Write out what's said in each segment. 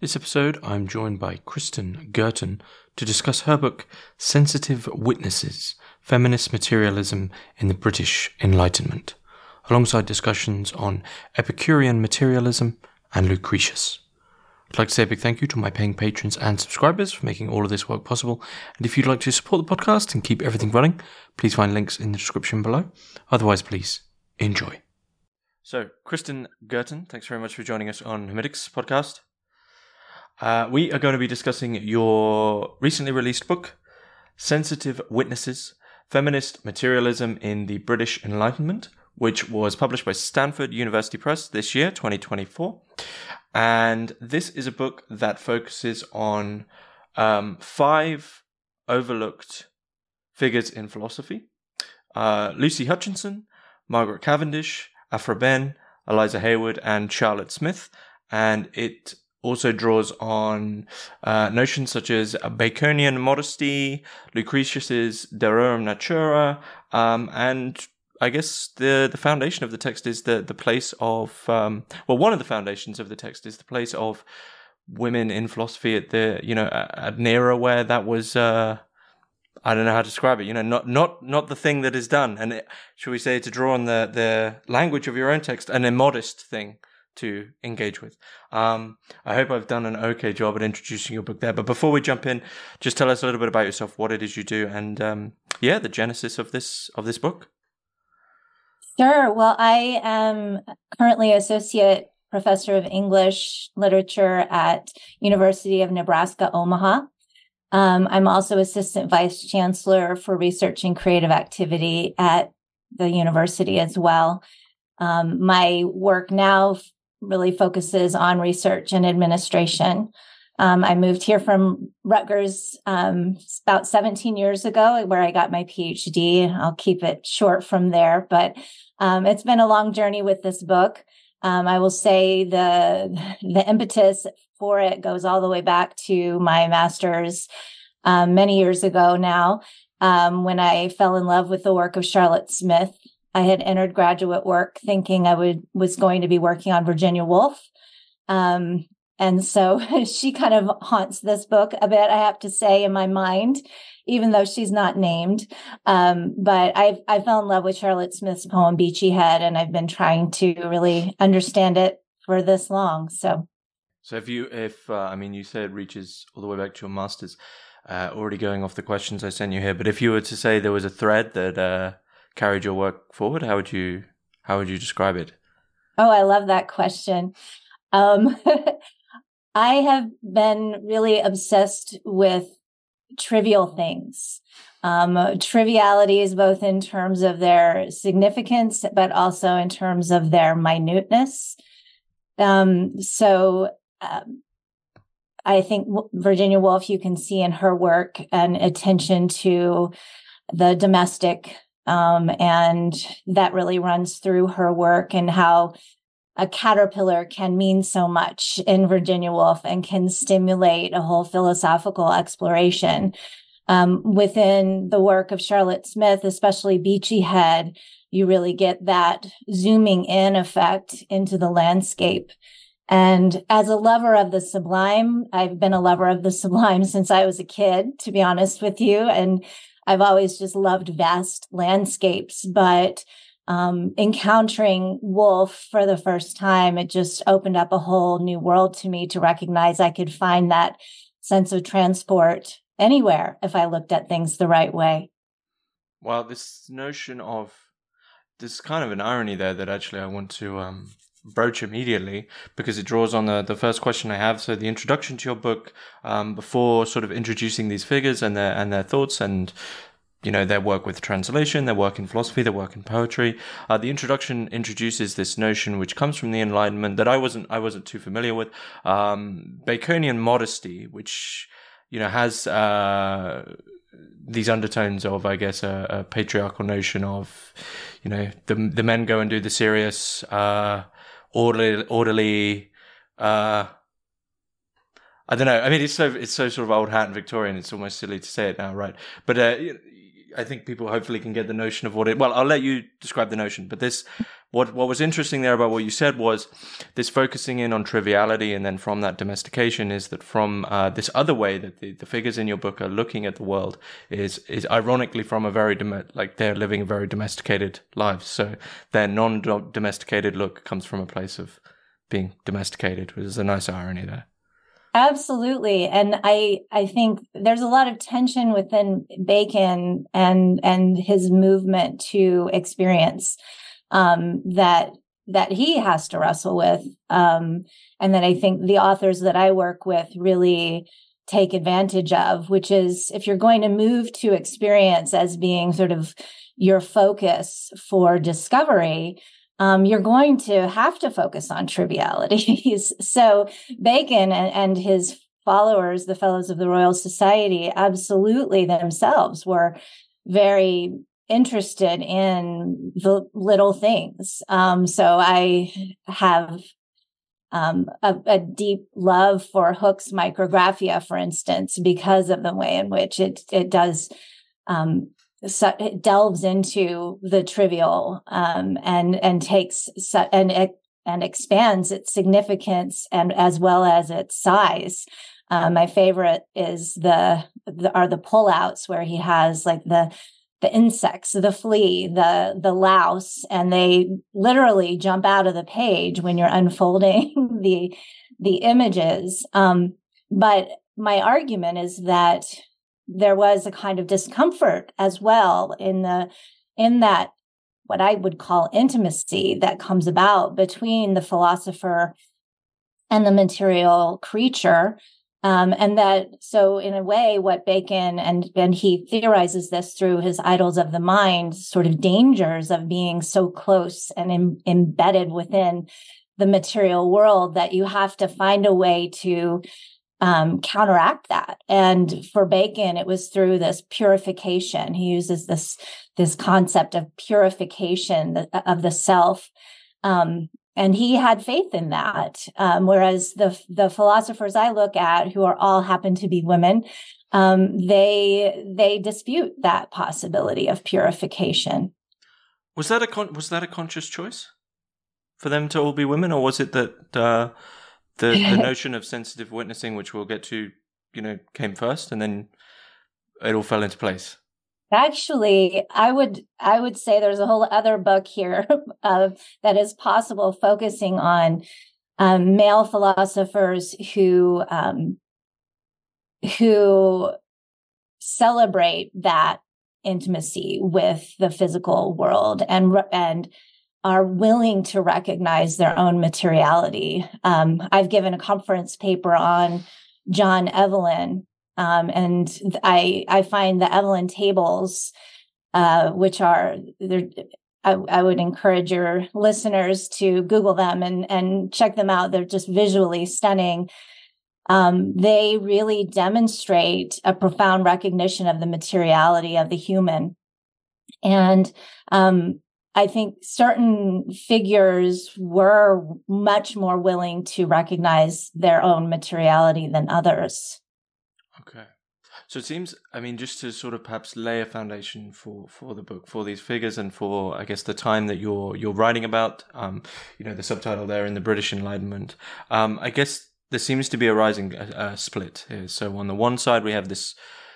This episode, I'm joined by Kristen Girton to discuss her book, Sensitive Witnesses, Feminist Materialism in the British Enlightenment, alongside discussions on Epicurean materialism and Lucretius. I'd like to say a big thank you to my paying patrons and subscribers for making all of this work possible. And if you'd like to support the podcast and keep everything running, please find links in the description below. Otherwise, please enjoy. So, Kristen Girton, thanks very much for joining us on Hermetics podcast. We are going to be discussing your recently released book, Sensitive Witnesses, Feminist Materialism in the British Enlightenment, which was published by Stanford University Press this year, 2024. And this is a book that focuses on 5 overlooked figures in philosophy. Lucy Hutchinson, Margaret Cavendish, Aphra Behn, Eliza Haywood, and Charlotte Smith. And it also draws on notions such as Baconian modesty, Lucretius's De Rerum Natura, and I guess the foundation of the text is the place of one of the foundations of the text is the place of women in philosophy at at an era where that was I don't know how to describe it, not the thing that is done, and should we say, to draw on the language of your own text, an immodest thing to engage with. I hope I've done an okay job at introducing your book there. But before we jump in, just tell us a little bit about yourself, what it is you do, and the genesis of this book. Sure. Well, I am currently Associate Professor of English Literature at University of Nebraska, Omaha. I'm also Assistant Vice Chancellor for Research and Creative Activity at the university as well. My work now really focuses on research and administration. I moved here from Rutgers about 17 years ago, where I got my PhD. I'll keep it short from there, but it's been a long journey with this book. I will say the impetus for it goes all the way back to my master's many years ago now, when I fell in love with the work of Charlotte Smith. I had entered graduate work thinking I was going to be working on Virginia Woolf. And so she kind of haunts this book a bit, I have to say, in my mind, even though she's not named. But I fell in love with Charlotte Smith's poem, Beachy Head, and I've been trying to really understand it for this long. So if you say it reaches all the way back to your master's, already going off the questions I sent you here, but if you were to say there was a thread that carried your work forward, how would you describe it? Oh, I love that question. I have been really obsessed with trivial things, trivialities, both in terms of their significance, but also in terms of their minuteness. I think Virginia Woolf, you can see in her work an attention to the domestic, and that really runs through her work, and how a caterpillar can mean so much in Virginia Woolf and can stimulate a whole philosophical exploration. Within the work of Charlotte Smith, especially Beachy Head, you really get that zooming in effect into the landscape. And as a lover of the sublime, I've been a lover of the sublime since I was a kid, to be honest with you. And I've always just loved vast landscapes, but encountering Woolf for the first time, it just opened up a whole new world to me to recognize I could find that sense of transport anywhere if I looked at things the right way. Well, this notion of this kind of an irony there that actually I want to broach immediately, because it draws on the first question I have. So the introduction to your book, before sort of introducing these figures and their thoughts and their work with translation, their work in philosophy, their work in poetry. The introduction introduces this notion which comes from the Enlightenment that I wasn't too familiar with. Baconian modesty, which has these undertones of, I guess, a patriarchal notion of, the men go and do the serious, orderly. I don't know. I mean, it's so sort of old hat and Victorian. It's almost silly to say it now, right? But I think people hopefully can get the notion of what it. Well, I'll let you describe the notion, but this, what was interesting there about what you said was this focusing in on triviality, and then from that domestication is that from this other way that the figures in your book are looking at the world is ironically from a very like they're living very domesticated lives. So their non-domesticated look comes from a place of being domesticated, which is a nice irony there. Absolutely. And I think there's a lot of tension within Bacon and his movement to experience that he has to wrestle with. And that I think the authors that I work with really take advantage of, which is if you're going to move to experience as being sort of your focus for discovery, you're going to have to focus on trivialities. So Bacon and his followers, the Fellows of the Royal Society, absolutely themselves were very interested in the little things. So I have a deep love for Hooke's Micrographia, for instance, because of the way in which it does so it delves into the trivial and takes and expands its significance and as well as its size. My favorite is the pullouts where he has like the insects, the flea, the louse, and they literally jump out of the page when you're unfolding the images. But my argument is that there was a kind of discomfort as well in that what I would call intimacy that comes about between the philosopher and the material creature. And that, so in a way, what Bacon and he theorizes this through his Idols of the Mind, sort of dangers of being so close and embedded within the material world that you have to find a way to counteract that. And for Bacon, it was through this purification. He uses this concept of purification of the self. And he had faith in that. Whereas the philosophers I look at, who all happen to be women, they dispute that possibility of purification. Was that a conscious choice for them to all be women, or was it that the notion of sensitive witnessing, which we'll get to, came first, and then it all fell into place? Actually, I would say there's a whole other book here that is possible, focusing on male philosophers who celebrate that intimacy with the physical world and are willing to recognize their own materiality. I've given a conference paper on John Evelyn, and I find the Evelyn tables, which are there. I would encourage your listeners to Google them and check them out. They're just visually stunning. They really demonstrate a profound recognition of the materiality of the human. And I think certain figures were much more willing to recognize their own materiality than others. Okay. So it seems, just to sort of perhaps lay a foundation for the book, for these figures and for, I guess, the time that you're writing about, the subtitle there in the British Enlightenment, I guess there seems to be a rising split here. So on the one side, we have this,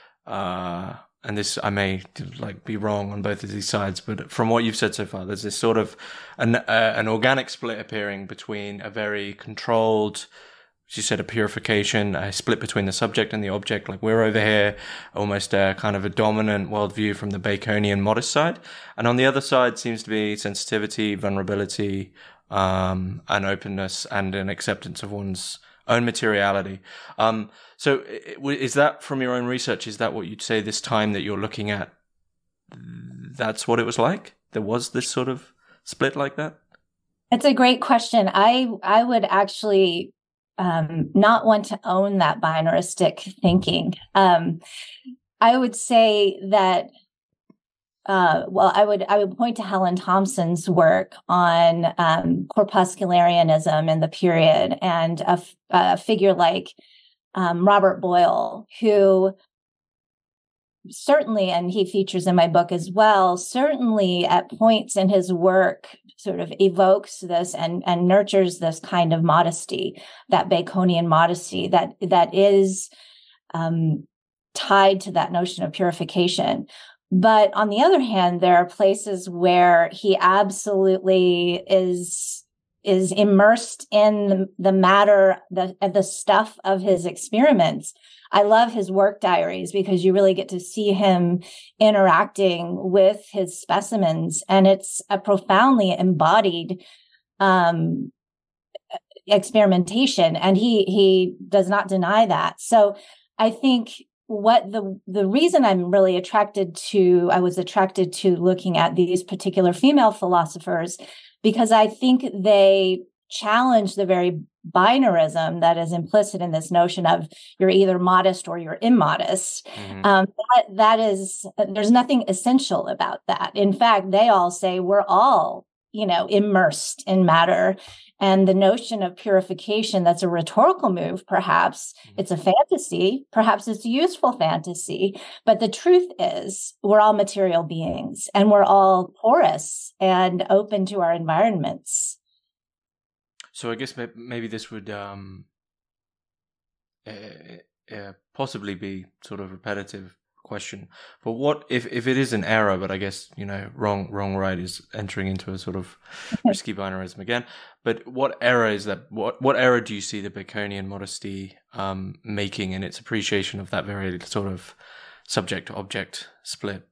and this, I may be wrong on both of these sides, but from what you've said so far, there's this sort of an organic split appearing between a very controlled, as you said, a purification, a split between the subject and the object. Like we're over here, almost a kind of a dominant worldview from the Baconian modest side. And on the other side seems to be sensitivity, vulnerability, an openness and an acceptance of one's own materiality. So is that, from your own research, is that what you'd say this time that you're looking at, that's what it was like? There was this sort of split like that? It's a great question. I would actually not want to own that binaristic thinking. I would say that, I would point to Helen Thompson's work on corpuscularianism in the period, and a figure like Robert Boyle, who certainly, and he features in my book as well, certainly at points in his work sort of evokes this and nurtures this kind of modesty, that Baconian modesty that is tied to that notion of purification. But on the other hand, there are places where he absolutely is immersed in the matter, the stuff of his experiments. I love his work diaries because you really get to see him interacting with his specimens, and it's a profoundly embodied experimentation, and he does not deny that. So I think what the reason I was attracted to looking at these particular female philosophers, because I think they challenge the very binarism that is implicit in this notion of you're either modest or you're immodest. Mm-hmm. That is, there's nothing essential about that. In fact, they all say we're all, immersed in matter. And the notion of purification, that's a rhetorical move, perhaps. It's a fantasy, perhaps it's a useful fantasy. But the truth is, we're all material beings and we're all porous and open to our environments. So I guess maybe this would possibly be sort of repetitive question. But what if it is an error, but I guess, wrong, right is entering into a sort of risky binarism again. But what error is that? What error do you see the Baconian modesty making in its appreciation of that very sort of subject-object split?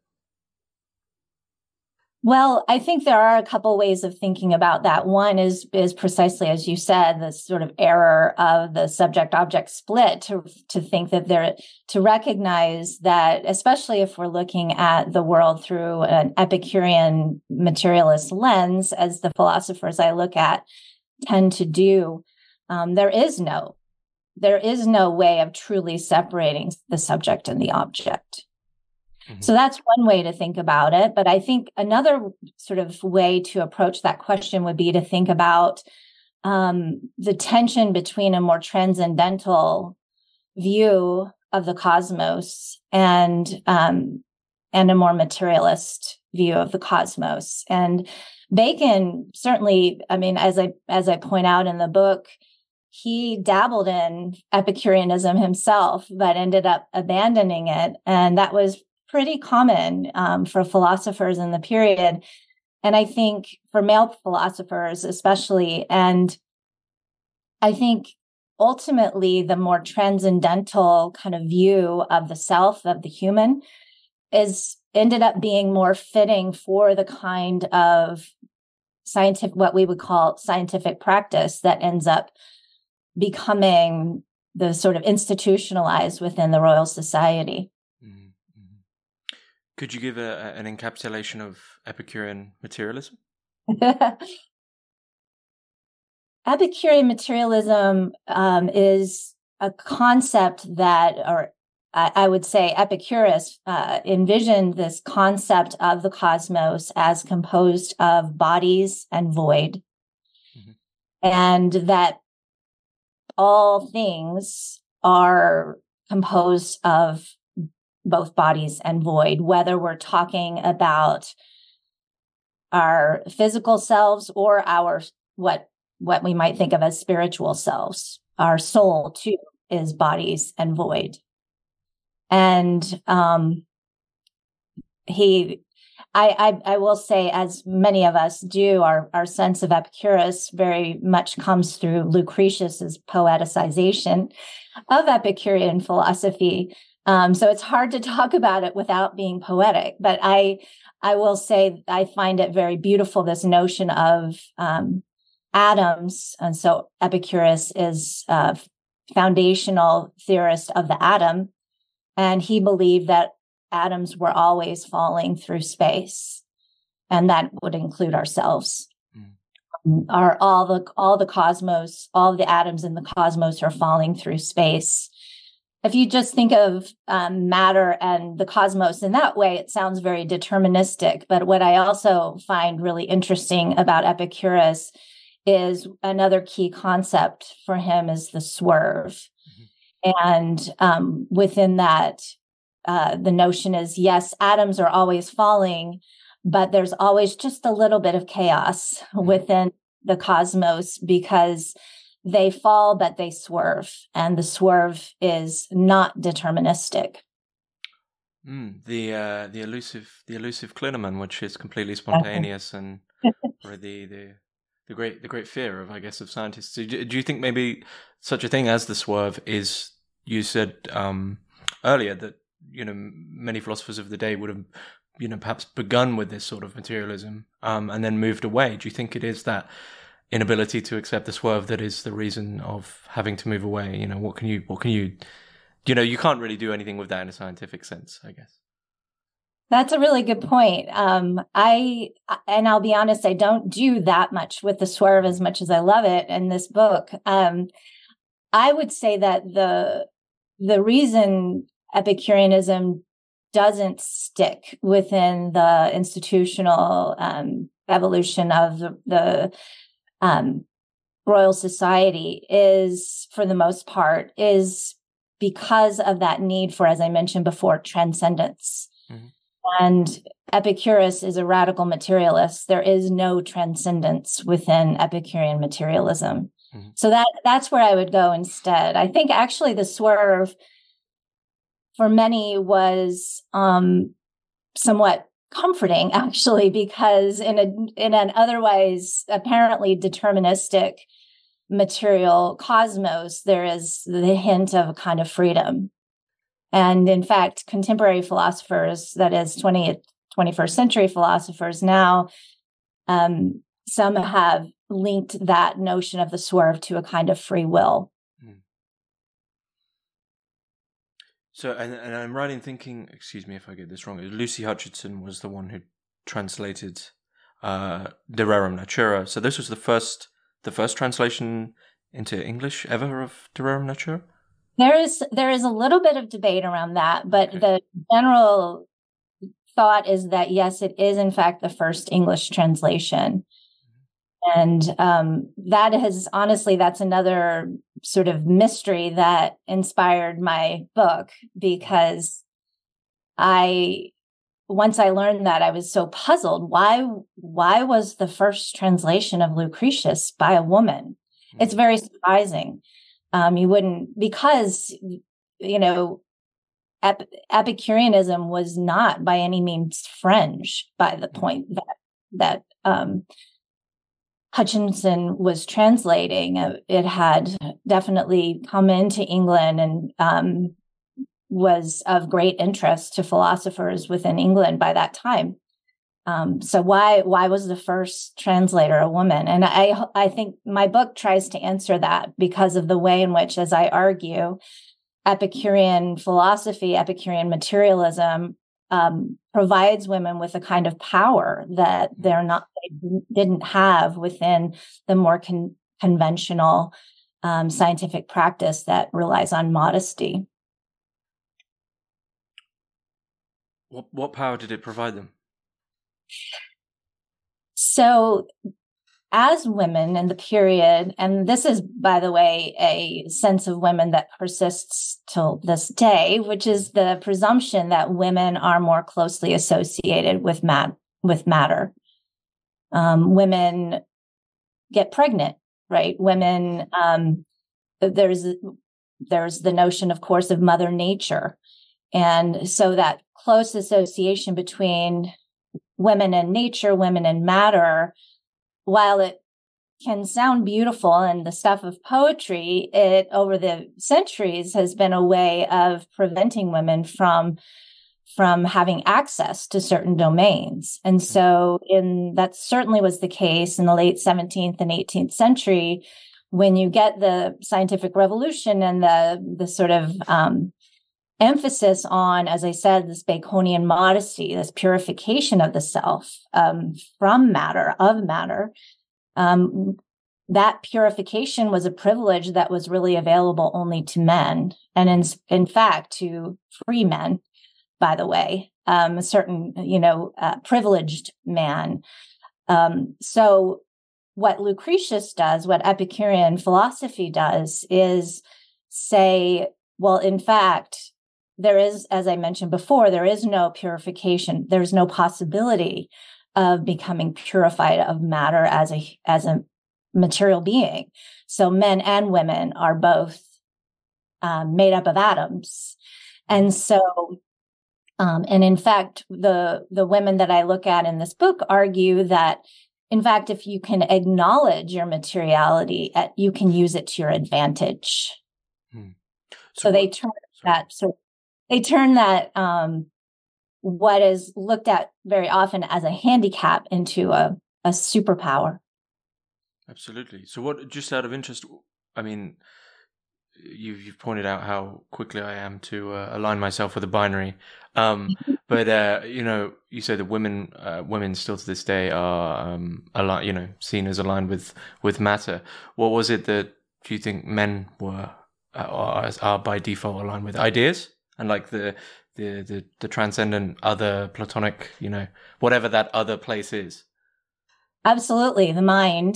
Well, I think there are a couple ways of thinking about that. One is precisely as you said, the sort of error of the subject-object split to think that to recognize that, especially if we're looking at the world through an Epicurean materialist lens, as the philosophers I look at tend to do, there is no way of truly separating the subject and the object. Mm-hmm. So that's one way to think about it. But I think another sort of way to approach that question would be to think about the tension between a more transcendental view of the cosmos and a more materialist view of the cosmos. And Bacon certainly, as I point out in the book, he dabbled in Epicureanism himself, but ended up abandoning it. And that was pretty common for philosophers in the period. And I think for male philosophers especially. And I think ultimately the more transcendental kind of view of the self, of the human, ended up being more fitting for the kind of what we would call scientific practice that ends up becoming the sort of institutionalized within the Royal Society. Could you give an encapsulation of Epicurean materialism? Epicurean materialism is a concept that, or I would say Epicurus envisioned this concept of the cosmos as composed of bodies and void, and that all things are composed of both bodies and void, whether we're talking about our physical selves or our what we might think of as spiritual selves. Our soul too is bodies and void. And I will say, as many of us do, our sense of Epicurus very much comes through Lucretius's poeticization of Epicurean philosophy. So it's hard to talk about it without being poetic, but I will say I find it very beautiful, this notion of atoms. And so Epicurus is a foundational theorist of the atom, and he believed that atoms were always falling through space, and that would include ourselves. All the cosmos, all the atoms in the cosmos are falling through space. If you just think of matter and the cosmos in that way, it sounds very deterministic. But what I also find really interesting about Epicurus is another key concept for him is the swerve. And within that the notion is, yes, atoms are always falling, but there's always just a little bit of chaos within the cosmos because they fall, but they swerve, and the swerve is not deterministic. The elusive Klinerman, which is completely spontaneous, and or the great fear of, I guess, of scientists. Do you think maybe such a thing as the swerve is? You said earlier that many philosophers of the day would have perhaps begun with this sort of materialism and then moved away. Do you think it is that inability to accept the swerve that is the reason of having to move away? What can you you can't really do anything with that in a scientific sense, I guess. That's a really good point. I'll be honest, I don't do that much with the swerve as much as I love it in this book. I would say that the reason Epicureanism doesn't stick within the institutional evolution of the Royal Society is, for the most part, is because of that need for, as I mentioned before, transcendence. Mm-hmm. And Epicurus is a radical materialist. There is no transcendence within Epicurean materialism. Mm-hmm. So that's where I would go instead. I think actually the swerve for many was somewhat comforting, actually, because in an otherwise apparently deterministic material cosmos, there is the hint of a kind of freedom. And in fact, contemporary philosophers, that is 21st century philosophers now, some have linked that notion of the swerve to a kind of free will. So, and I'm right in thinking, excuse me if I get this wrong, Lucy Hutchinson was the one who translated De Rerum Natura. So this was the first translation into English ever of De Rerum Natura? There is a little bit of debate around that, but okay. The general thought is that, yes, it is in fact the first English translation. And that's another sort of mystery that inspired my book, because once I learned that, I was so puzzled. Why was the first translation of Lucretius by a woman? Mm-hmm. It's very surprising. You wouldn't, because, Epicureanism was not by any means fringe by the point that Hutchinson was translating. It had definitely come into England and was of great interest to philosophers within England by that time. So why was the first translator a woman? And I think my book tries to answer that because of the way inួch, as I argue, Epicurean philosophy, Epicurean materialism provides women with a kind of power that they didn't have within the more conventional scientific practice that relies on modesty. What power did it provide them? So, as women in the period, and this is, by the way, a sense of women that persists till this day, which is the presumption that women are more closely associated with matter. Women get pregnant, right? Women, there's the notion, of course, of Mother Nature. And so that close association between women and nature, women and matter, while it can sound beautiful in the stuff of poetry, it over the centuries has been a way of preventing women from having access to certain domains. And so that certainly was the case in the late 17th and 18th century, when you get the scientific revolution and the sort of emphasis on, as I said, this Baconian modesty, this purification of the self from matter, of matter. That purification was a privilege that was really available only to men, and in fact to free men, by the way, a certain privileged man. So what Lucretius does, what Epicurean philosophy does, is say, well, in fact, there is, as I mentioned before, there is no purification. There's no possibility of becoming purified of matter as a material being. So men and women are both made up of atoms. And so, and in fact, the women that I look at in this book argue that, in fact, if you can acknowledge your materiality, you can use it to your advantage. So they turn that what is looked at very often as a handicap into a superpower. Absolutely. So what, just out of interest, I mean, you've pointed out how quickly I am to align myself with a binary. But you say that women still to this day are seen as aligned with matter. What was it that you think men were are by default aligned with? Ideas and like the transcendent other, platonic, whatever that other place is. Absolutely, the mind.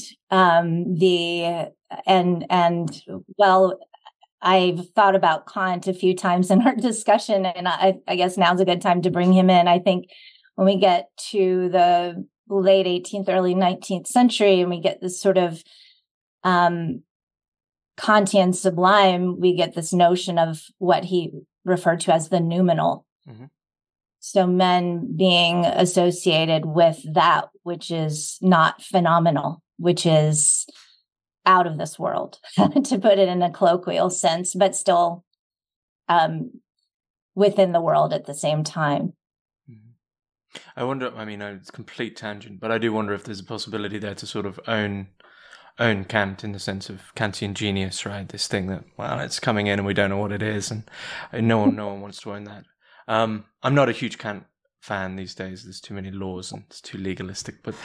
I've thought about Kant a few times in our discussion, and I guess now's a good time to bring him in. I think when we get to the late 18th, early 19th century, and we get this sort of Kantian sublime, we get this notion of what he referred to as the noumenal. Mm-hmm. So men being associated with that which is not phenomenal, which is out of this world, to put it in a colloquial sense, but still within the world at the same time. I wonder, it's a complete tangent, but I do wonder if there's a possibility there to sort of own Kant in the sense of Kantian genius, right? This thing that, well, it's coming in and we don't know what it is, and no one wants to own that. I'm not a huge Kant fan these days. There's too many laws and it's too legalistic. But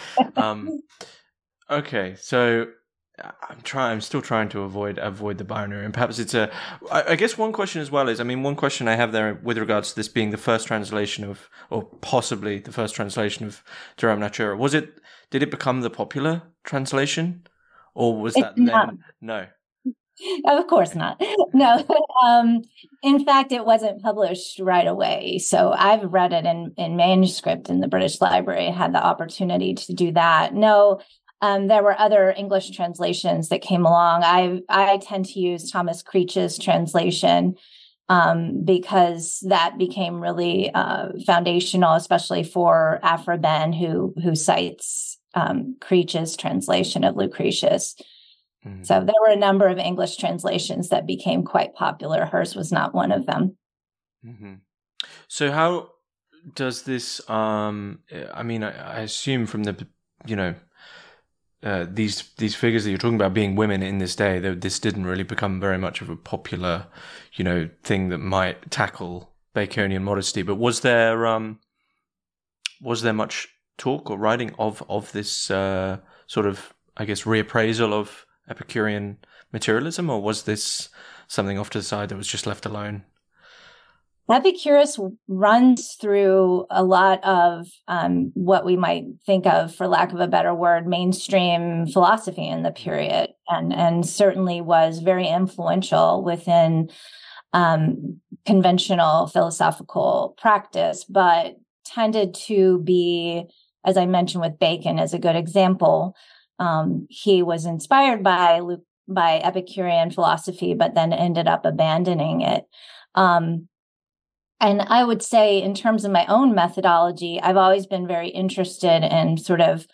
okay, so I'm still trying to avoid the binary, and perhaps it's I guess one question as well is, one question I have there with regards to this being the first translation of, or possibly the first translation of Durham Natura. Did it become the popular translation, or was that then? No. Of course not. No. In fact, it wasn't published right away. So I've read it in manuscript in the British Library. I had the opportunity to do that. No, there were other English translations that came along. I tend to use Thomas Creech's translation because that became really foundational, especially for Aphra Behn, who cites Creech's translation of Lucretius. Mm-hmm. So there were a number of English translations that became quite popular. Hers was not one of them. Mm-hmm. So how does this, I assume from the, these figures that you're talking about being women in this day, this didn't really become very much of a popular, thing that might tackle Baconian modesty. But was there much talk or writing of this sort of, I guess, reappraisal of Epicurean materialism, or was this something off to the side that was just left alone? Epicurus runs through a lot of what we might think of, for lack of a better word, mainstream philosophy in the period, and certainly was very influential within conventional philosophical practice, but tended to be, as I mentioned with Bacon as a good example, he was inspired by Epicurean philosophy, but then ended up abandoning it. And I would say, in terms of my own methodology, I've always been very interested in sort of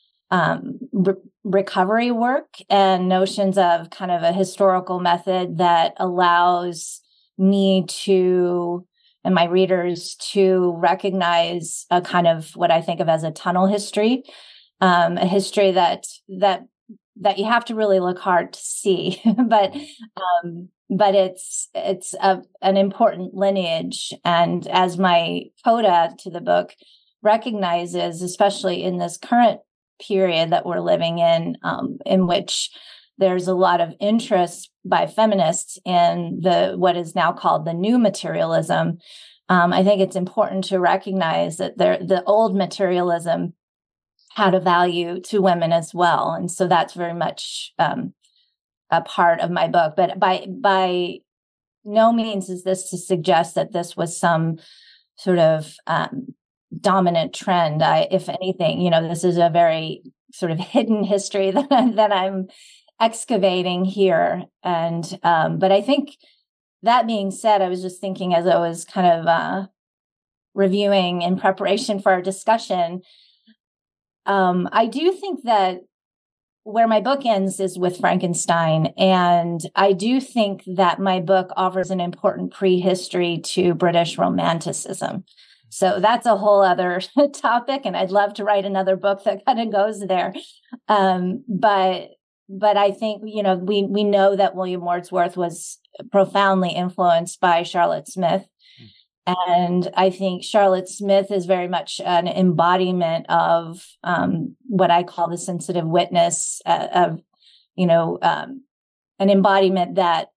recovery work and notions of kind of a historical method that allows me to, and my readers, to recognize a kind of what I think of as a tunnel history. A history that you have to really look hard to see, but it's an important lineage. And as my coda to the book recognizes, especially in this current period that we're living in which there's a lot of interest by feminists in what is now called the new materialism, I think it's important to recognize that the old materialism had a value to women as well. And so that's very much a part of my book. But by no means is this to suggest that this was some sort of dominant trend. If anything, this is a very sort of hidden history that I'm excavating here. And but I think, that being said, I was just thinking as I was kind of reviewing in preparation for our discussion, I do think that where my book ends is with Frankenstein. And I do think that my book offers an important prehistory to British Romanticism. So that's a whole other topic. And I'd love to write another book that kind of goes there. But I think, we know that William Wordsworth was profoundly influenced by Charlotte Smith. And I think Charlotte Smith is very much an embodiment of what I call the sensitive witness, an embodiment that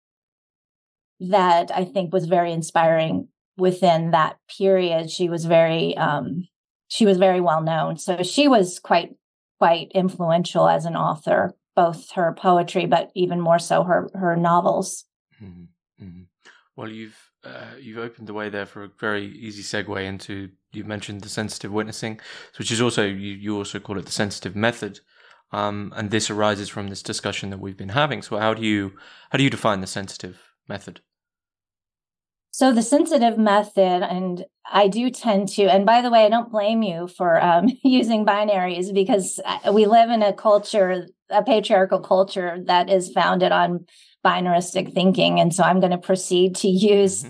I think was very inspiring within that period. She was very well known. So she was quite influential as an author, both her poetry, but even more so her novels. Mm-hmm. Mm-hmm. Well, you've opened the way there for a very easy segue into, you mentioned the sensitive witnessing, which is also, you also call it the sensitive method. And this arises from this discussion that we've been having. So how do you define the sensitive method? So the sensitive method, and I do tend to, and by the way, I don't blame you for using binaries, because we live in a patriarchal culture that is founded on binaristic thinking. And so I'm going to proceed to use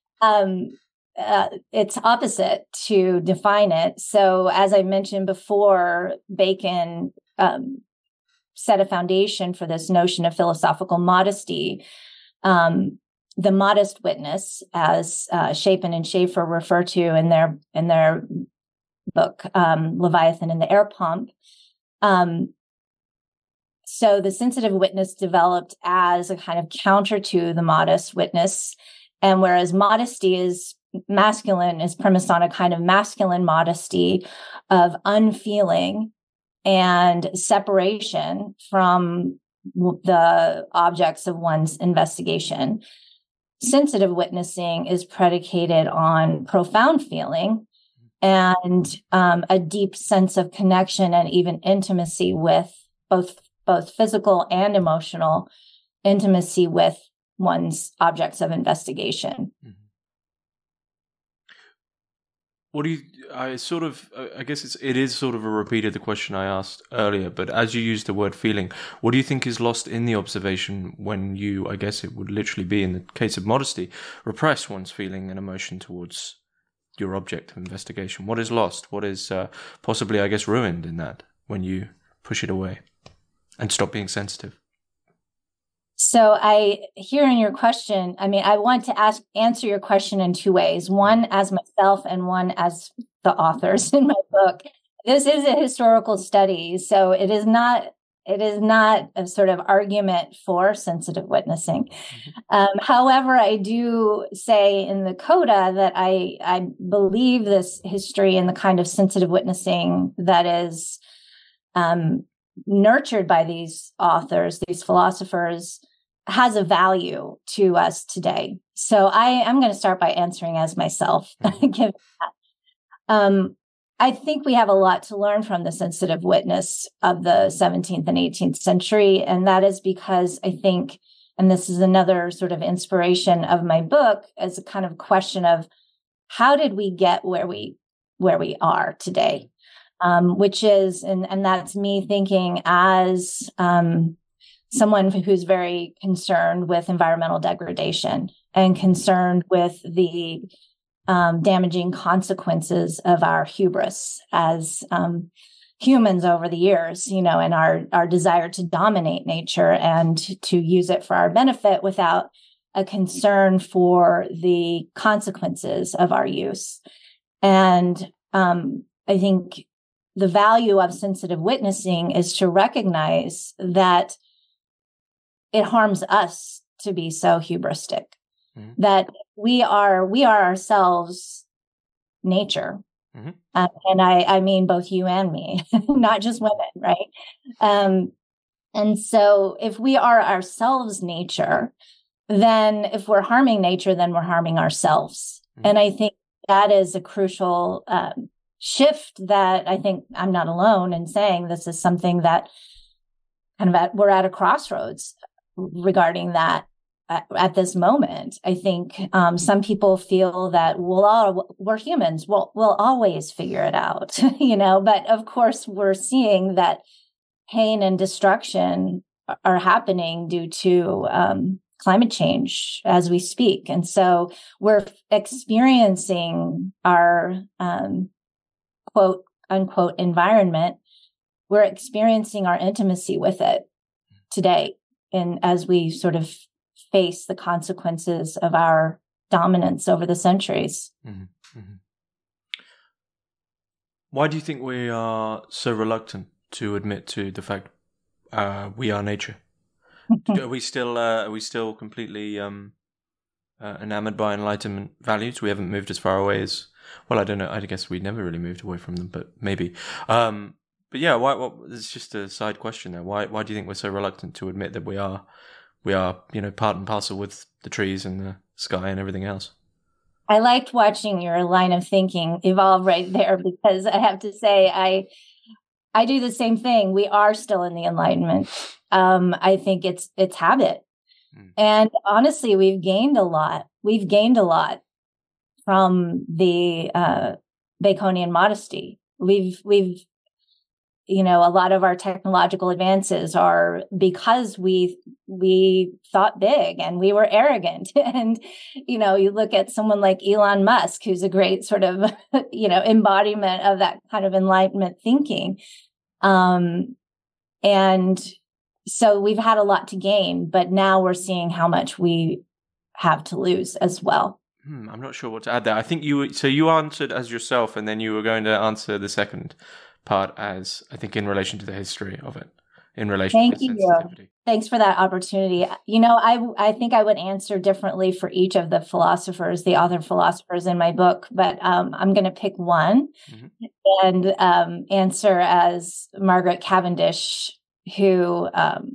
its opposite to define it. So as I mentioned before, Bacon set a foundation for this notion of philosophical modesty. The modest witness, as Chapin and Schaeffer refer to in their book, Leviathan and the Air Pump. So the sensitive witness developed as a kind of counter to the modest witness. And whereas modesty is masculine, is premised on a kind of masculine modesty of unfeeling and separation from the objects of one's investigation, sensitive witnessing is predicated on profound feeling and a deep sense of connection and even intimacy with both physical and emotional intimacy with one's objects of investigation. What do you, I guess it is sort of a repeat of the question I asked earlier, but as you use the word feeling, what do you think is lost in the observation when you, I guess it would literally be in the case of modesty, repress one's feeling and emotion towards your object of investigation? What is lost? What is possibly, I guess, ruined in that when you push it away and stop being sensitive? So I hear in your question, I want to answer your question in two ways, one as myself and one as the authors in my book. This is a historical study, so it is not a sort of argument for sensitive witnessing. However, I do say in the coda that I believe this history and the kind of sensitive witnessing that is nurtured by these authors, these philosophers, has a value to us today. So I'm going to start by answering as myself. Given that. I think we have a lot to learn from the sensitive witness of the 17th and 18th century. And that is because I think, and this is another sort of inspiration of my book, as a kind of question of how did we get where we are today? Which is, and that's me thinking as someone who's very concerned with environmental degradation and concerned with the damaging consequences of our hubris as humans over the years, and our desire to dominate nature and to use it for our benefit without a concern for the consequences of our use. And I think the value of sensitive witnessing is to recognize that it harms us to be so hubristic, that we are ourselves nature. And I mean both you and me, not just women, right? And so if we are ourselves nature, then if we're harming nature, then we're harming ourselves. Mm-hmm. And I think that is a crucial shift that I think I'm not alone in saying. This is something that we're at a crossroads regarding that at this moment. I think some people feel that we're humans. We'll always figure it out, but of course we're seeing that pain and destruction are happening due to climate change as we speak. And so we're experiencing our quote unquote environment. We're experiencing our intimacy with it today, and as we sort of face the consequences of our dominance over the centuries. Mm-hmm. Mm-hmm. Why do you think we are so reluctant to admit to the fact we are nature? Are we still completely enamored by Enlightenment values? We haven't moved as far away as, well, I don't know. I guess we never really moved away from them, but maybe. But yeah, why? It's just a side question there. Why do you think we're so reluctant to admit that we are, part and parcel with the trees and the sky and everything else? I liked watching your line of thinking evolve right there, because I have to say, I do the same thing. We are still in the Enlightenment. I think it's habit. And honestly, we've gained a lot. We've gained a lot from the Baconian modesty. We've a lot of our technological advances are because we thought big and we were arrogant. And, you look at someone like Elon Musk, who's a great sort of, embodiment of that kind of Enlightenment thinking. And so we've had a lot to gain, but now we're seeing how much we have to lose as well. I'm not sure what to add there. I think you answered as yourself, and then you were going to answer the second part as, I think, in relation to the history of it, in relation to sensitivity. Thanks for that opportunity. I think I would answer differently for each of the author philosophers in my book, but I'm going to pick one and answer as Margaret Cavendish, who,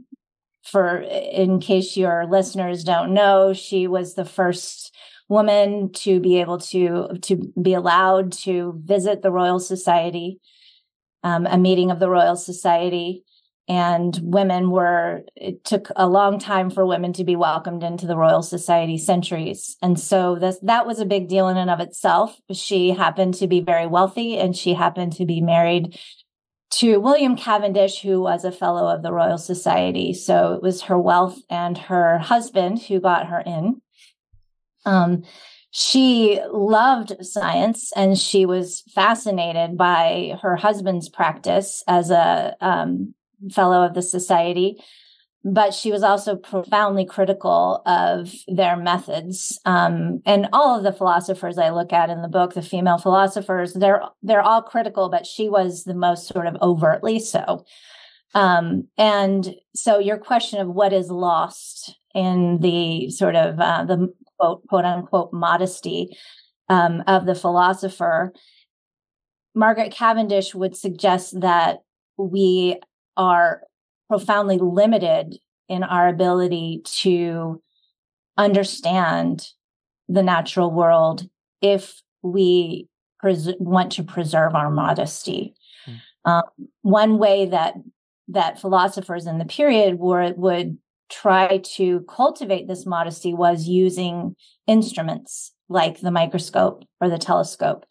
in case your listeners don't know, she was the first woman to be able to be allowed to visit the Royal Society, a meeting of the Royal Society. And it took a long time for women to be welcomed into the Royal Society, centuries. And so that was a big deal in and of itself. She happened to be very wealthy, and she happened to be married to William Cavendish, who was a fellow of the Royal Society. So it was her wealth and her husband who got her in. She loved science, and she was fascinated by her husband's practice as a fellow of the society. But she was also profoundly critical of their methods. And all of the philosophers I look at in the book, the female philosophers, they're all critical, but she was the most sort of overtly so. And so your question of what is lost in the sort of the quote unquote modesty of the philosopher, Margaret Cavendish would suggest that we are profoundly limited in our ability to understand the natural world if we want to preserve our modesty. One way that philosophers in the period would try to cultivate this modesty was using instruments like the microscope or the telescope.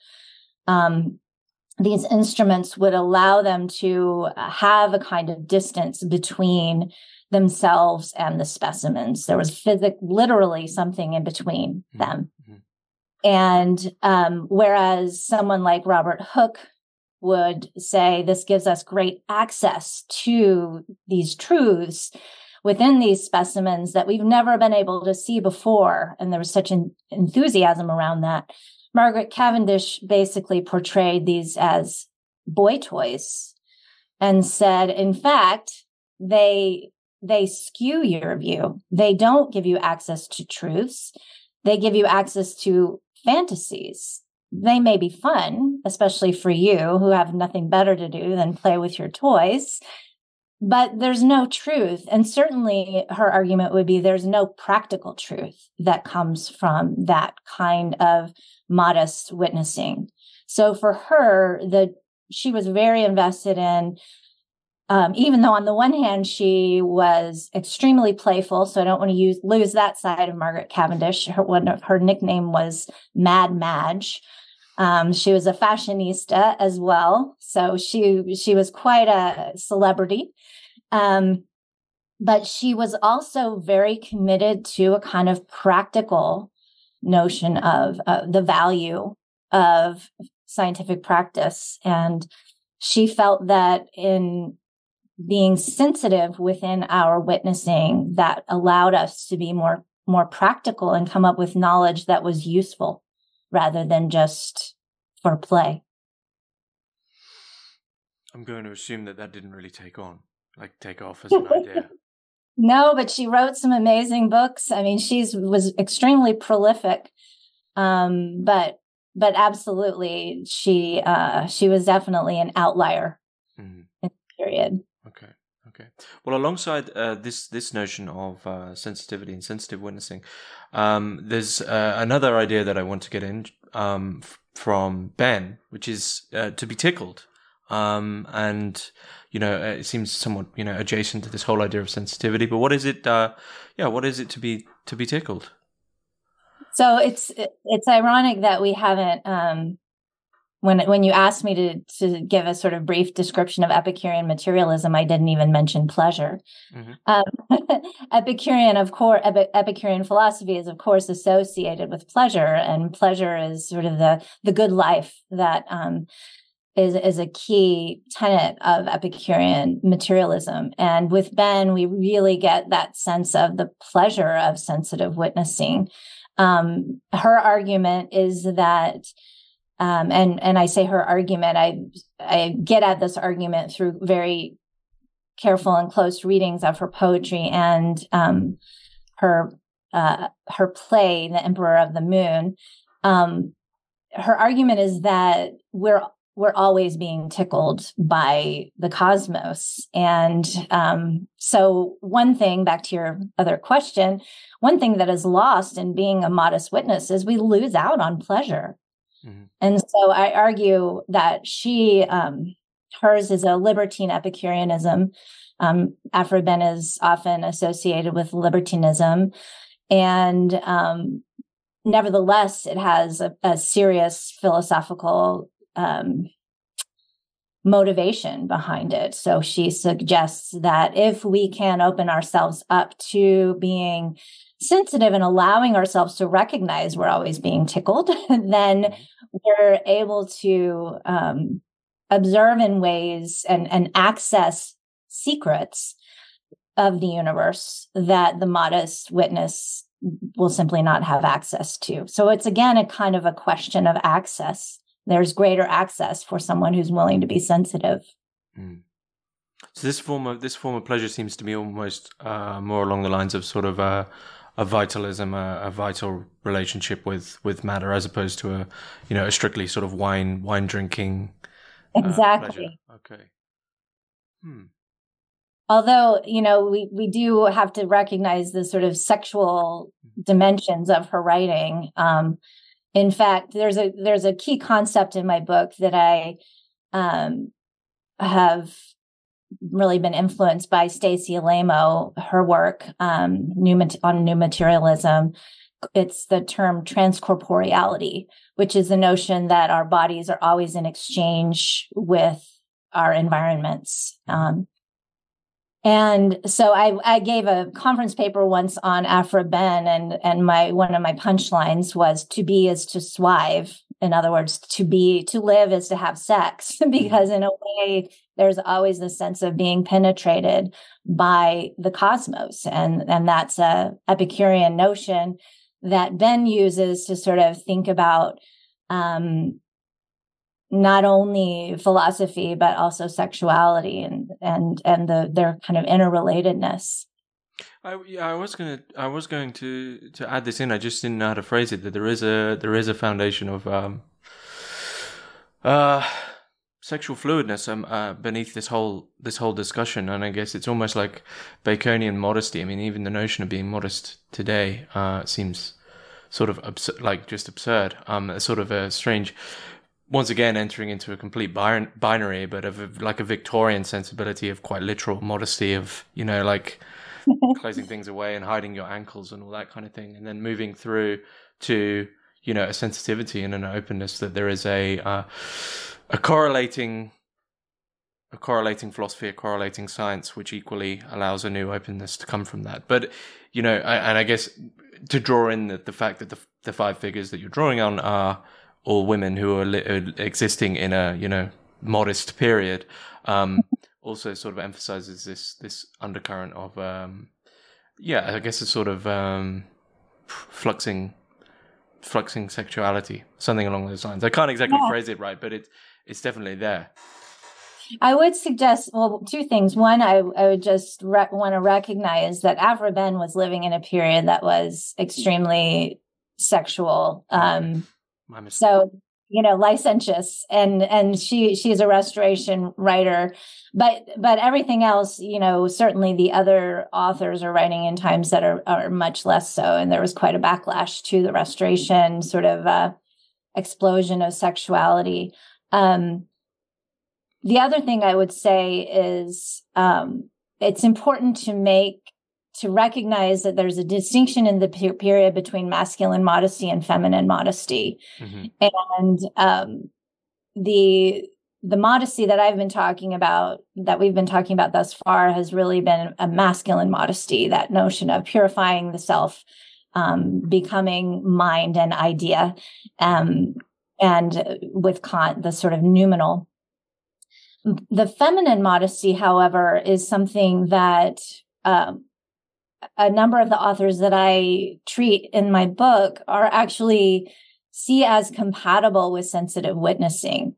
These instruments would allow them to have a kind of distance between themselves and the specimens. There was literally something in between them. And whereas someone like Robert Hooke would say this gives us great access to these truths within these specimens that we've never been able to see before, and there was such an enthusiasm around that, Margaret Cavendish basically portrayed these as boy toys and said, in fact, they skew your view. They don't give you access to truths. They give you access to fantasies. They may be fun, especially for you who have nothing better to do than play with your toys. but there's no truth. And certainly her argument would be there's no practical truth that comes from that kind of modest witnessing. So for her, she was very invested in, even though on the one hand, she was extremely playful. So I don't want to lose that side of Margaret Cavendish. Her nickname was Mad Madge. She was a fashionista as well. So she was quite a celebrity. But she was also very committed to a kind of practical notion of the value of scientific practice. And she felt that in being sensitive within our witnessing, that allowed us to be more practical and come up with knowledge that was useful rather than just for play. I'm going to assume that didn't really take off as an idea. No, but she wrote some amazing books. I mean, she was extremely prolific. But absolutely, she was definitely an outlier in the period. Okay. Well, alongside this notion of sensitivity and sensitive witnessing, there's another idea that I want to get in from Ben, which is to be tickled. And it seems somewhat adjacent to this whole idea of sensitivity. But what is it? What is it to be tickled? So it's ironic that we haven't. When you asked me to give a sort of brief description of Epicurean materialism, I didn't even mention pleasure. Mm-hmm. Epicurean philosophy is, of course, associated with pleasure, and pleasure is sort of the good life that is a key tenet of Epicurean materialism. And with Ben, we really get that sense of the pleasure of sensitive witnessing. Her argument is that, and I say her argument, I get at this argument through very careful and close readings of her poetry and her play, The Emperor of the Moon. Her argument is that we're always being tickled by the cosmos. And so one thing, back to your other question, one thing that is lost in being a modest witness is we lose out on pleasure. Mm-hmm. And so I argue that hers is a libertine Epicureanism. Aphra Behn is often associated with libertinism. And nevertheless, it has a serious philosophical motivation behind it. So she suggests that if we can open ourselves up to being sensitive and allowing ourselves to recognize we're always being tickled, then we're able to observe in ways and access secrets of the universe that the modest witness will simply not have access to. So it's, again, a kind of a question of access. There's greater access for someone who's willing to be sensitive. Mm. So this form of pleasure seems to be almost more along the lines of sort of a vitalism, a vital relationship with matter, as opposed to a strictly sort of wine drinking. Exactly. Okay. Although, we do have to recognize the sort of sexual dimensions of her writing. In fact, there's a key concept in my book that I have really been influenced by Stacey Alamo, her work on new materialism. It's the term transcorporeality, which is the notion that our bodies are always in exchange with our environments. And so I gave a conference paper once on Aphra Behn, and one of my punchlines was, to be is to swive. In other words, to live is to have sex, because in a way, there's always the sense of being penetrated by the cosmos. And that's a Epicurean notion that Ben uses to sort of think about not only philosophy, but also sexuality and their kind of interrelatedness. I was going to add this in. I just didn't know how to phrase it. That there is a foundation of sexual fluidness beneath this whole discussion, and I guess it's almost like Baconian modesty. I mean, even the notion of being modest today seems sort of just absurd. Sort of a strange, once again entering into a complete binary, but of like a Victorian sensibility of quite literal modesty of, like closing things away and hiding your ankles and all that kind of thing, and then moving through to a sensitivity and an openness that there is a correlating philosophy, a correlating science, which equally allows a new openness to come from that. But I guess to draw in the fact that the five figures that you're drawing on are all women who are existing in a modest period, also sort of emphasizes this undercurrent of I guess a sort of fluxing sexuality, something along those lines. I can't exactly phrase it right, but it's definitely there. I would suggest, two things. One, I would just want to recognize that Aphra Behn was living in a period that was extremely sexual. So, licentious, and she is a restoration writer, but everything else, certainly the other authors are writing in times that are much less so. And there was quite a backlash to the restoration sort of explosion of sexuality. The other thing I would say is it's important to recognize that there's a distinction in the period between masculine modesty and feminine modesty. Mm-hmm. And the modesty that we've been talking about thus far has really been a masculine modesty, that notion of purifying the self, becoming mind and idea, and with Kant, the sort of noumenal. The feminine modesty, however, is something that a number of the authors that I treat in my book are actually see as compatible with sensitive witnessing.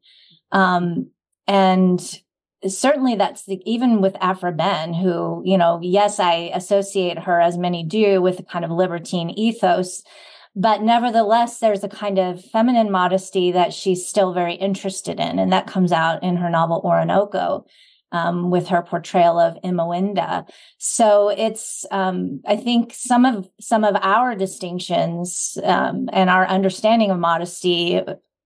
And certainly that's even with Aphra Behn, who, yes, I associate her, as many do, with a kind of libertine ethos. But nevertheless, there's a kind of feminine modesty that she's still very interested in. And that comes out in her novel Orinoco, with her portrayal of Imawinda. So it's, I think some of our distinctions, and our understanding of modesty,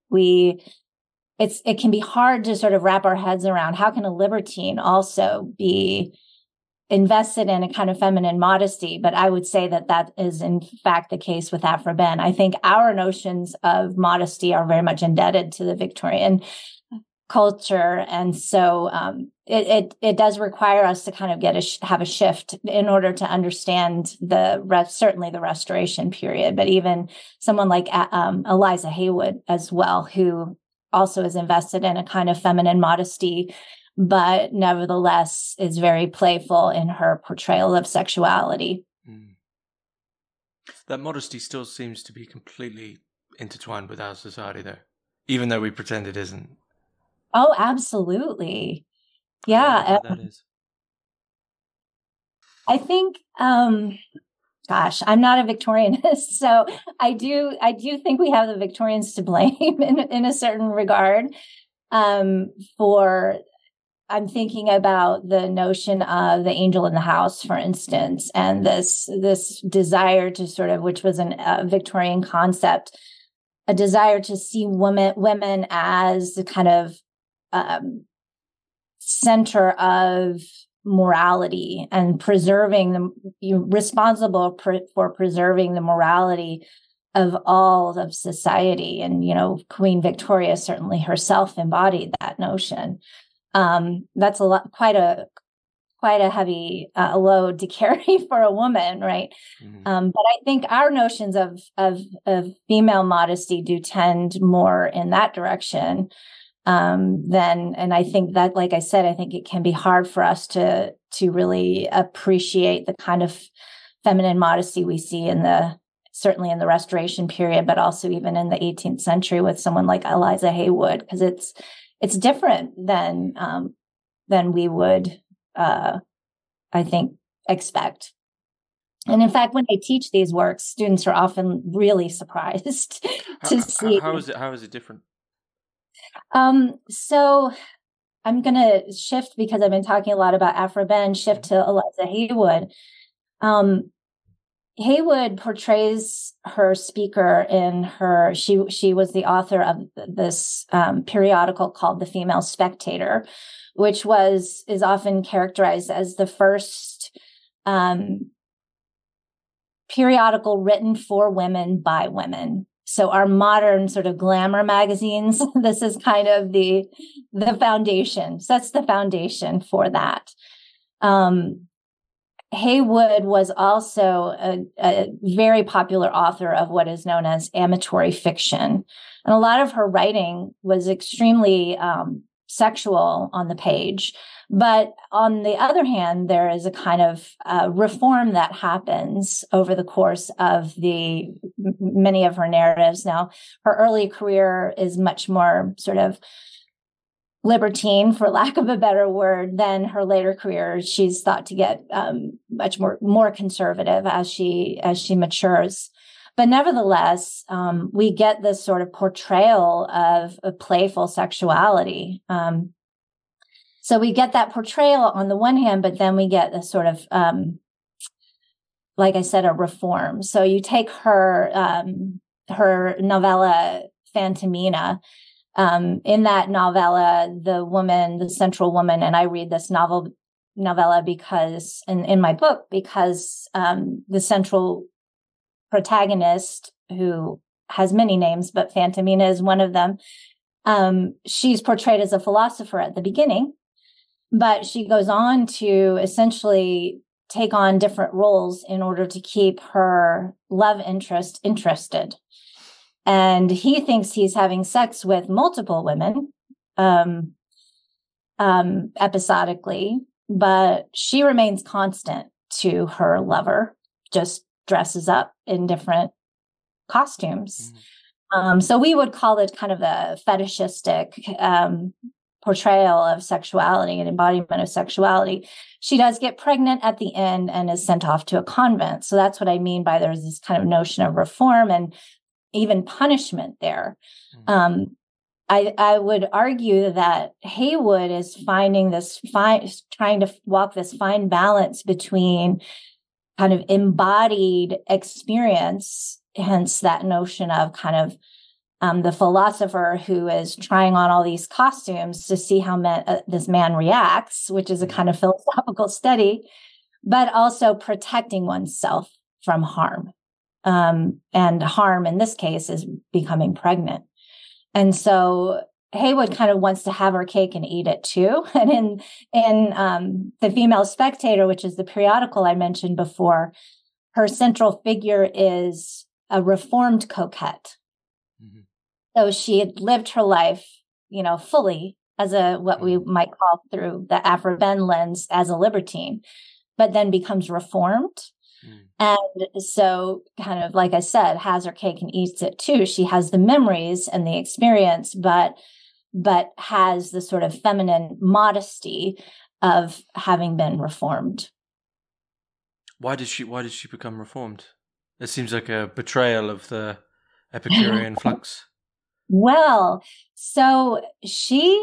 it can be hard to sort of wrap our heads around. How can a libertine also be invested in a kind of feminine modesty? But I would say that is in fact the case with Aphra Behn. I think our notions of modesty are very much indebted to the Victorian culture, and so it does require us to kind of have a shift in order to understand certainly the Restoration period, but even someone like Eliza Haywood as well, who also is invested in a kind of feminine modesty, but nevertheless is very playful in her portrayal of sexuality. That modesty still seems to be completely intertwined with our society, though, even though we pretend it isn't. Oh, absolutely. Yeah. That is. I think, gosh, I'm not a Victorianist, so I do think we have the Victorians to blame in a certain regard. I'm thinking about the notion of the angel in the house, for instance, and this desire to sort of, which was a Victorian concept, a desire to see women as the kind of center of morality and responsible for preserving the morality of all of society. And, Queen Victoria certainly herself embodied that notion. That's quite a heavy load to carry for a woman, right? Mm-hmm. But I think our notions of female modesty do tend more in that direction. And I think that, like I said, I think it can be hard for us to really appreciate the kind of feminine modesty we see certainly in the Restoration period, but also even in the 18th century with someone like Eliza Haywood, because it's different than we would, I think, expect. And in fact, when I teach these works, students are often really surprised to see. How is it different? So I'm going to shift, because I've been talking a lot about Aphra Behn, shift to Eliza Haywood. Haywood portrays her speaker in her, she was the author of this periodical called The Female Spectator, which is often characterized as the first periodical written for women by women. So our modern sort of glamour magazines, this is kind of the foundation, sets the foundation for that. Haywood was also a very popular author of what is known as amatory fiction. And a lot of her writing was extremely sexual on the page. But on the other hand, there is a kind of reform that happens over the course of many of her narratives. Now, her early career is much more sort of libertine, for lack of a better word, than her later career. She's thought to get much more conservative as she matures. But nevertheless, we get this sort of portrayal of a playful sexuality. So we get that portrayal on the one hand, but then we get a sort of, like I said, a reform. So you take her novella Phantomina. In that novella, the central woman, and I read this novella because, in my book, because the central protagonist, who has many names, but Phantomina is one of them, she's portrayed as a philosopher at the beginning, but she goes on to essentially take on different roles in order to keep her love interest interested. And he thinks he's having sex with multiple women, episodically, but she remains constant to her lover, just dresses up in different costumes. So we would call it kind of a fetishistic portrayal of sexuality and embodiment of sexuality. She does get pregnant at the end and is sent off to a convent. So that's what I mean by there's this kind of notion of reform and even punishment there. I would argue that Haywood is finding trying to walk this fine balance between kind of embodied experience, hence that notion of kind of the philosopher who is trying on all these costumes to see how this man reacts, which is a kind of philosophical study, but also protecting oneself from harm. And harm in this case is becoming pregnant. And so Haywood kind of wants to have her cake and eat it too. And in The Female Spectator, which is the periodical I mentioned before, her central figure is a reformed coquette. Mm-hmm. So she had lived her life, fully as what we might call through the Aphra Behn lens as a libertine, but then becomes reformed. And so kind of, like I said, has her cake and eats it too. She has the memories and the experience, but has the sort of feminine modesty of having been reformed. Why did she become reformed? It seems like a betrayal of the Epicurean flux. Well, so she's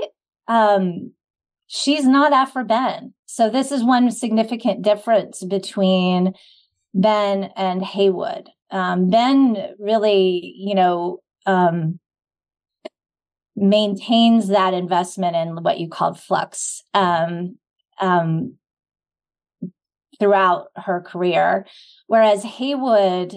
not Aphra Behn. So this is one significant difference between Behn and Haywood. Behn really, maintains that investment in what you called flux throughout her career, whereas Haywood,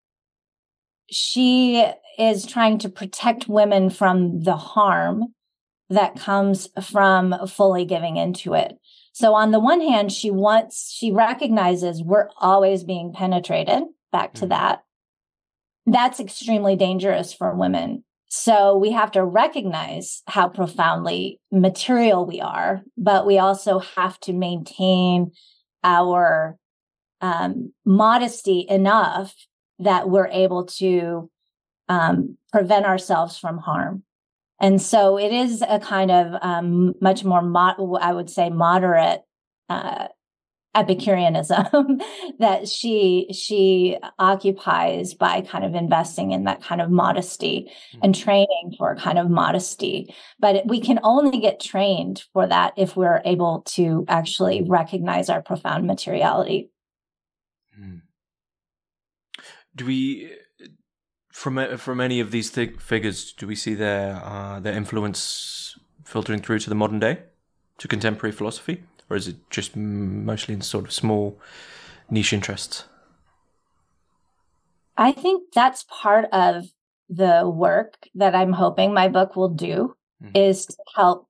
she is trying to protect women from the harm that comes from fully giving into it. So on the one hand, she recognizes we're always being penetrated, back to that. That's extremely dangerous for women. So we have to recognize how profoundly material we are, but we also have to maintain our modesty enough that we're able to prevent ourselves from harm. And so it is a kind of much more, I would say, moderate Epicureanism that she occupies by kind of investing in that kind of modesty and training for kind of modesty. But we can only get trained for that if we're able to actually recognize our profound materiality. Do we, from any of these figures, do we see their influence filtering through to the modern day, to contemporary philosophy? Or is it just mostly in sort of small niche interests? I think that's part of the work that I'm hoping my book will do, is to help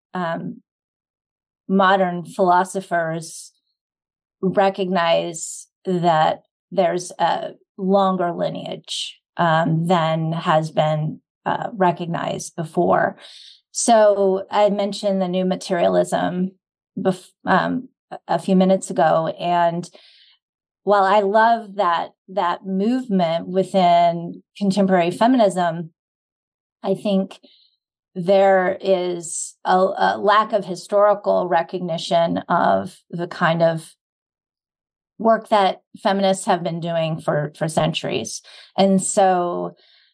modern philosophers recognize that there's a longer lineage than has been recognized before. So I mentioned the new materialism a few minutes ago, and while I love that movement within contemporary feminism, I think there is a lack of historical recognition of the kind of work that feminists have been doing for centuries. And so,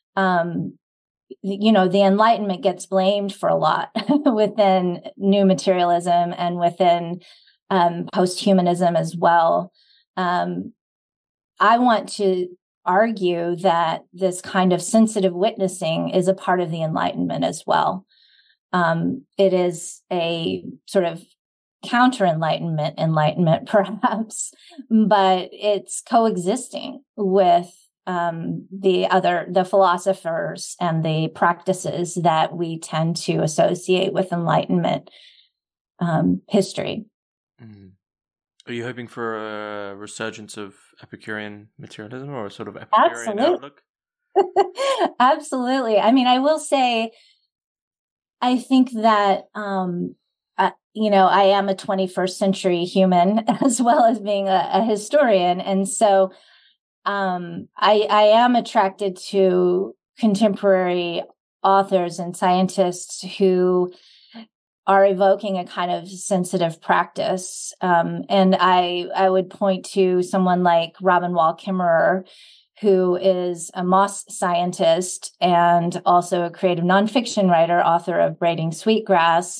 the Enlightenment gets blamed for a lot within new materialism and within post-humanism as well. I want to argue that this kind of sensitive witnessing is a part of the Enlightenment as well. It is a sort of enlightenment perhaps, but it's coexisting with the philosophers and the practices that we tend to associate with Enlightenment history. Are you hoping for a resurgence of Epicurean materialism or a sort of Epicurean outlook? Absolutely. I mean, I will say, I think that, I am a 21st century human as well as being a historian. And so I am attracted to contemporary authors and scientists who are evoking a kind of sensitive practice. And I would point to someone like Robin Wall Kimmerer, who is a moss scientist and also a creative nonfiction writer, author of Braiding Sweetgrass.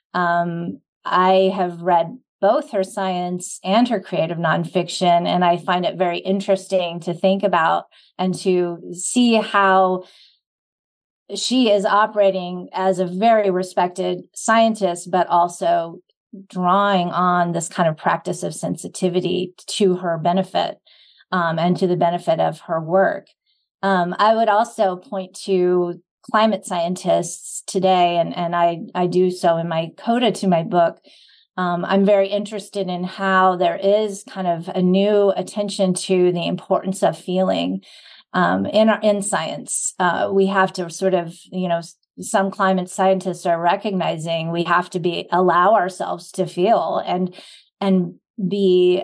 I have read both her science and her creative nonfiction, and I find it very interesting to think about and to see how she is operating as a very respected scientist, but also drawing on this kind of practice of sensitivity to her benefit and to the benefit of her work. I would also point to climate scientists today, and I do so in my coda to my book. I'm very interested in how there is kind of a new attention to the importance of feeling in science. We have to sort of, some climate scientists are recognizing we have to allow ourselves to feel and be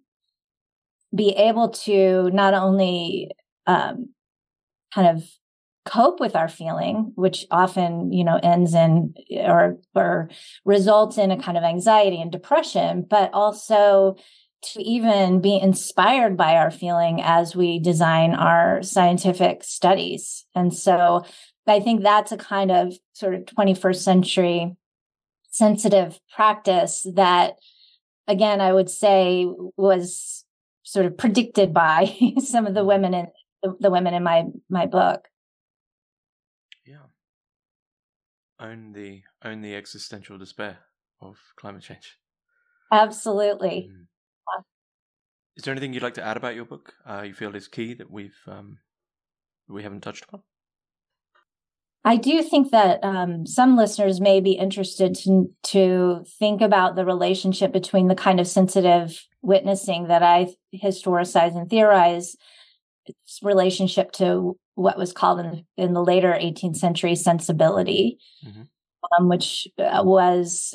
able to not only kind of cope with our feeling, which often, ends in or results in a kind of anxiety and depression, but also to even be inspired by our feeling as we design our scientific studies. And so I think that's a kind of sort of 21st century sensitive practice that, again, I would say was sort of predicted by some of the women in my book. Yeah. Own the existential despair of climate change. Absolutely. Is there anything you'd like to add about your book? You feel is key that we haven't touched upon? I do think that some listeners may be interested to think about the relationship between the kind of sensitive witnessing that I historicize and theorize, its relationship to what was called in the later 18th century sensibility, which was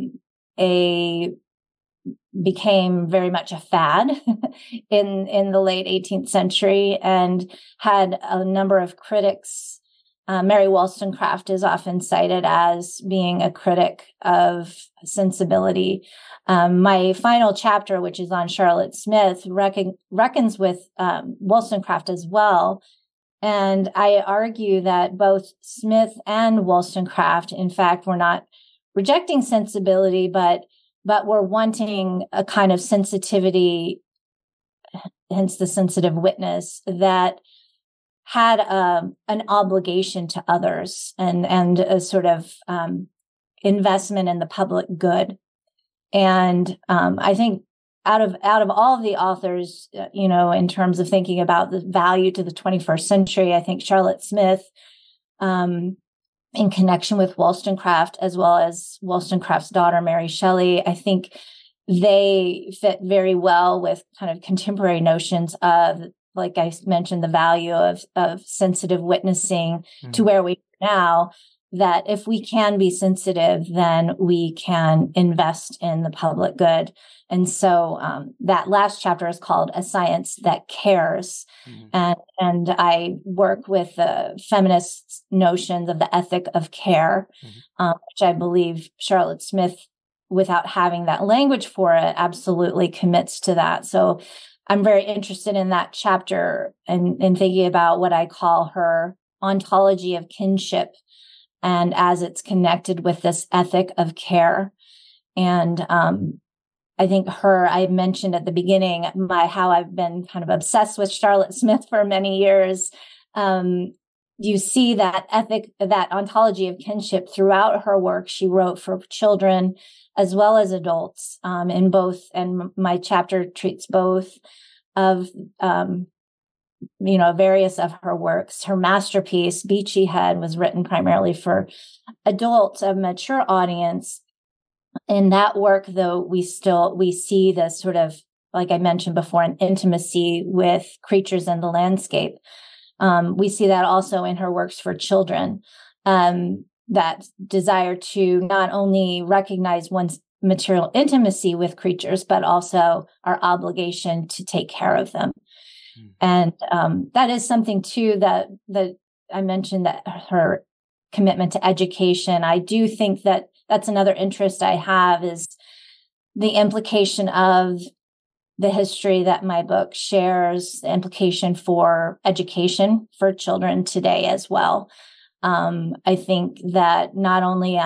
became very much a fad in the late 18th century and had a number of critics Mary Wollstonecraft is often cited as being a critic of sensibility. My final chapter, which is on Charlotte Smith, reckons with Wollstonecraft as well. And I argue that both Smith and Wollstonecraft, in fact, were not rejecting sensibility, but were wanting a kind of sensitivity, hence the sensitive witness, that had an obligation to others and a sort of investment in the public good. And I think out of all of the authors, in terms of thinking about the value to the 21st century, I think Charlotte Smith, in connection with Wollstonecraft, as well as Wollstonecraft's daughter, Mary Shelley, I think they fit very well with kind of contemporary notions of, like I mentioned, the value of sensitive witnessing to where we are now, that if we can be sensitive, then we can invest in the public good. And so that last chapter is called A Science That Cares. And I work with the feminist notions of the ethic of care, which I believe Charlotte Smith, without having that language for it, absolutely commits to that. So I'm very interested in that chapter and thinking about what I call her ontology of kinship, and as it's connected with this ethic of care. And I think I mentioned at the beginning how I've been kind of obsessed with Charlotte Smith for many years. You see that ethic, that ontology of kinship throughout her work. She wrote for children as well as adults, in both, and my chapter treats both of various of her works. Her masterpiece, Beachy Head, was written primarily for adults, a mature audience. In that work, though, we see this sort of, like I mentioned before, an intimacy with creatures in the landscape. We see that also in her works for children, that desire to not only recognize one's material intimacy with creatures, but also our obligation to take care of them. And that is something, too, that I mentioned, that her commitment to education. I do think that that's another interest I have, is the implication of the history that my book shares, the implication for education for children today as well. I think that not only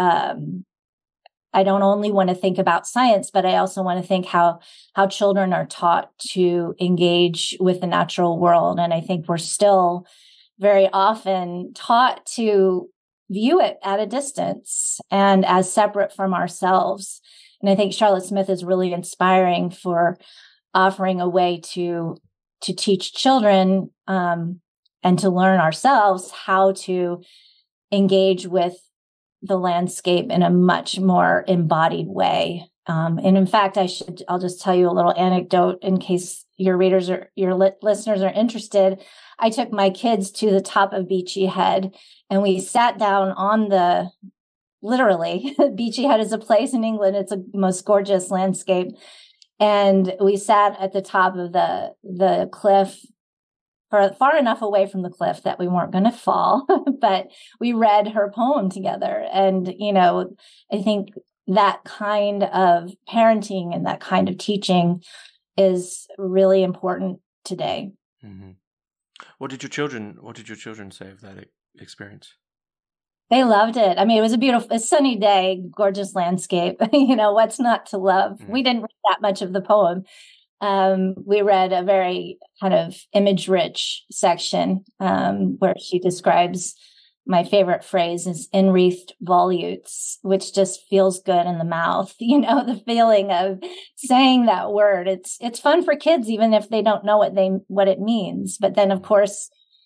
I don't only want to think about science, but I also want to think how children are taught to engage with the natural world. And I think we're still very often taught to view it at a distance and as separate from ourselves. And I think Charlotte Smith is really inspiring for offering a way to teach children and to learn ourselves how to engage with the landscape in a much more embodied way. And in fact, I'll just tell you a little anecdote in case your readers or your listeners are interested. I took my kids to the top of Beachy Head, and we sat down on literally, Beachy Head is a place in England. It's a most gorgeous landscape. And we sat at the top of the cliff, far enough away from the cliff that we weren't going to fall, but we read her poem together. And, I think that kind of parenting and that kind of teaching is really important today. Mm-hmm. What did your children say of that experience? They loved it. I mean, it was a sunny day, gorgeous landscape. What's not to love? Mm-hmm. We didn't read that much of the poem. We read a very kind of image-rich section where she describes, my favorite phrase is enwreathed volutes, which just feels good in the mouth. The feeling of saying that word. It's fun for kids, even if they don't know what it means. But then, of course,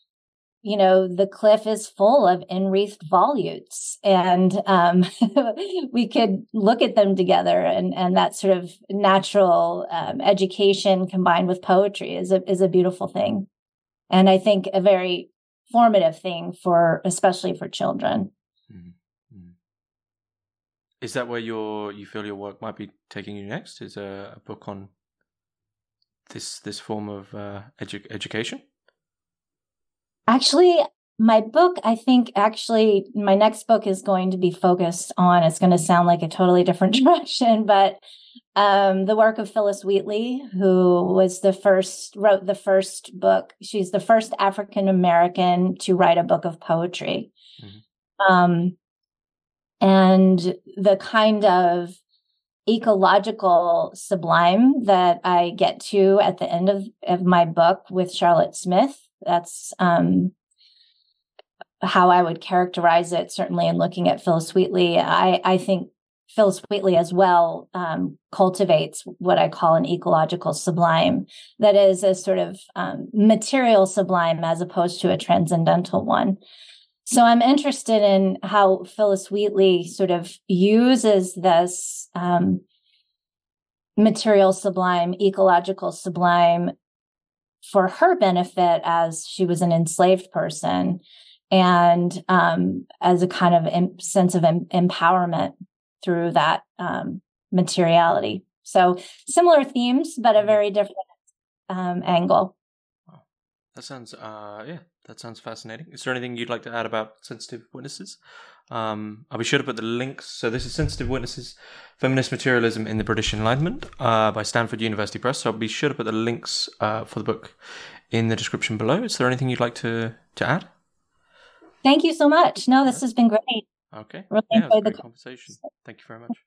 the cliff is full of enwreathed volutes, and we could look at them together, and that sort of natural education combined with poetry is a beautiful thing, and I think a very formative thing especially for children. Mm-hmm. Is that where you feel your work might be taking you next? Is a book on this form of education? Actually, my book, I think actually my next book is going to be focused on, it's going to sound like a totally different direction, but the work of Phillis Wheatley, who wrote the first book. She's the first African American to write a book of poetry. And the kind of ecological sublime that I get to at the end of my book with Charlotte Smith, that's how I would characterize it, certainly in looking at Phillis Wheatley. I think Phillis Wheatley as well cultivates what I call an ecological sublime, that is a sort of material sublime as opposed to a transcendental one. So I'm interested in how Phillis Wheatley sort of uses this material sublime, ecological sublime for her benefit as she was an enslaved person, and as a kind of sense of empowerment through that materiality. So similar themes, but a very different angle. Wow. That sounds fascinating. Is there anything you'd like to add about Sensitive Witnesses? I'll be sure to put the links. So this is Sensitive Witnesses, Feminist Materialism in the British Enlightenment by Stanford University Press. So I'll be sure to put the links for the book in the description below. Is there anything you'd like to add? Thank you so much. No, this has been great. Okay. Really yeah, it was a enjoyed great conversation. Thank you very much.